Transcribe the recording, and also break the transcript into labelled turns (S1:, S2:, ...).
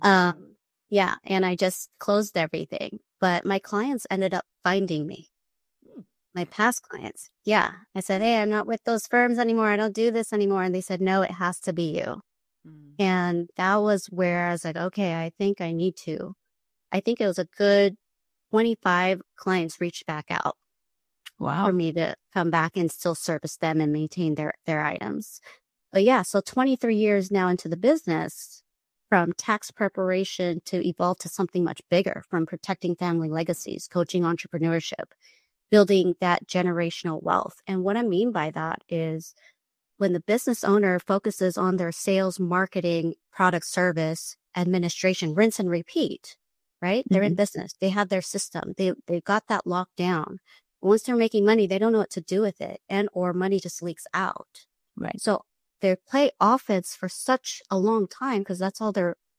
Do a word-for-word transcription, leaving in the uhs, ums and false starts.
S1: Um, yeah. And I just closed everything. But my clients ended up finding me, my past clients. Yeah. I said, hey, I'm not with those firms anymore. I don't do this anymore. And they said, no, it has to be you.
S2: Mm.
S1: And that was where I was like, okay, I think I need to. I think it was a good twenty-five clients reached back out for
S2: Wow.
S1: me to come back and still service them and maintain their, their items. But yeah, so twenty-three years now into the business, from tax preparation to evolve to something much bigger, from protecting family legacies, coaching entrepreneurship, building that generational wealth. And what I mean by that is when the business owner focuses on their sales, marketing, product service, administration, rinse and repeat, right? They're in
S2: Mhm.
S1: business. They have their system. They, they've got that locked down. Once they're making money, they don't know what to do with it, and or money just leaks out.
S2: Right.
S1: So they play offense for such a long time because that's all they're